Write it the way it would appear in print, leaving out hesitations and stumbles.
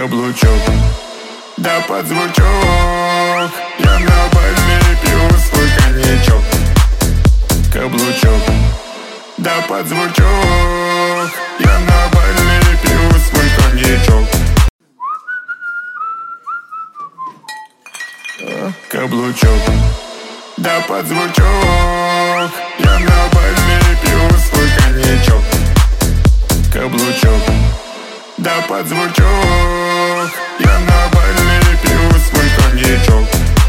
Каблучок, да под звучок я на Бали пью свой коньячок. Каблучок, да под звучок я на Бали пью свой коньячок. Каблучок, да под звучок я на